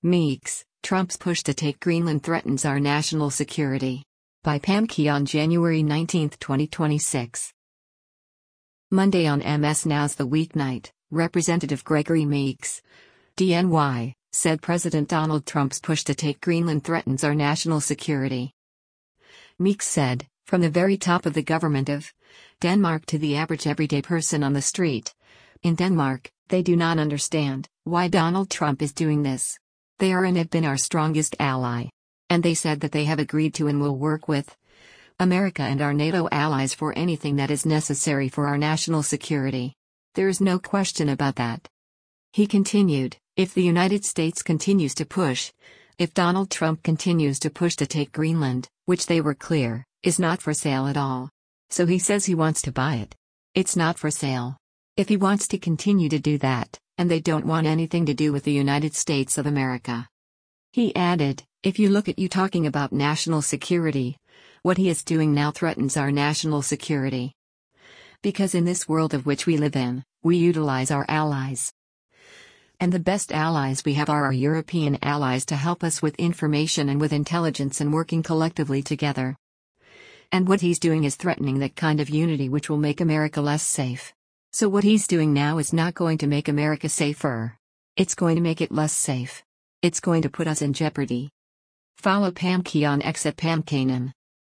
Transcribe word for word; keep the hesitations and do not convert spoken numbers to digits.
Meeks, Trump's push to take Greenland threatens our national security. By Pam Key on January nineteenth, twenty twenty-six. Monday on M S Now's The Weeknight, Representative Gregory Meeks, D N Y, said President Donald Trump's push to take Greenland threatens our national security. Meeks said, from the very top of the government of Denmark to the average everyday person on the street. In Denmark, they do not understand why Donald Trump is doing this. They are and have been our strongest ally. And they said that they have agreed to and will work with America and our NATO allies for anything that is necessary for our national security. There is no question about that. He continued, if the United States continues to push, if Donald Trump continues to push to take Greenland, which they were clear, is not for sale at all. So he says he wants to buy it. It's not for sale. If he wants to continue to do that, and they don't want anything to do with the United States of America. He added, if you look at you talking about national security, what he is doing now threatens our national security. Because in this world of which we live in, we utilize our allies. And the best allies we have are our European allies to help us with information and with intelligence and working collectively together. And what he's doing is threatening that kind of unity which will make America less safe. So what he's doing now is not going to make America safer. It's going to make it less safe. It's going to put us in jeopardy. Follow Pam Key on X at Pam Kanan.